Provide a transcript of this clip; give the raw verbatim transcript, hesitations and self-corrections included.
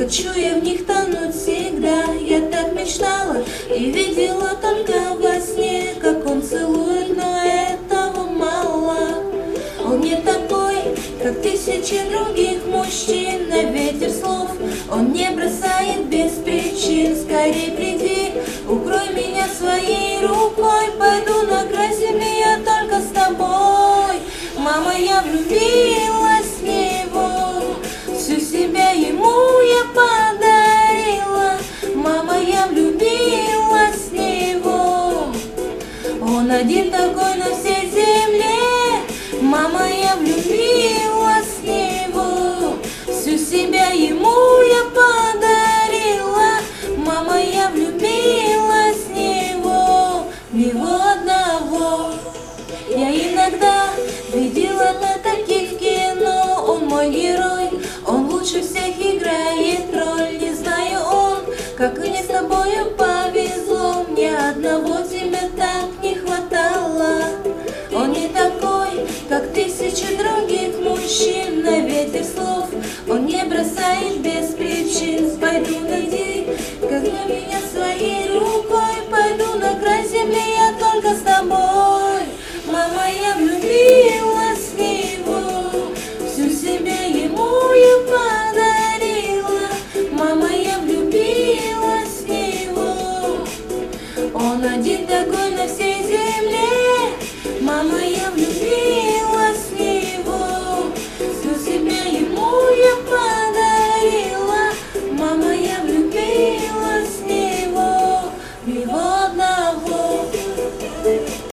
Хочу я в них тонуть всегда. Я так мечтала и видела только во сне, как он целует, но этого мало. Он не такой, как тысячи других мужчин. На ветер слов он не бросает без причин. Скорей приди, укрой меня своей рукой. Пойду на край земли я только с тобой. Мама, я влюбилась в него, всю себя ему я подарила. Мама, я влюбилась в него, он один такой на всей земле. Мама, я влюбилась в него, всю себя ему я подарила. Мама, я влюбилась в него, в него одного. Я иногда видела на таких кино. Он мой герой, он лучше всех играет роль. Не знаю он, как мне с тобою повезло. Мне одного тебя так не хватало. Он не такой, как тысячи других мужчин. На ветер слов он не бросает без причин. Пойду найди, как на меня своей рукой. Пойду на край земли я только с тобой. Мама, я влюбилась в него, всю себя ему я подарила. Мама, я влюбилась в него, он один такой на всей земле. Мама, я влюбилась.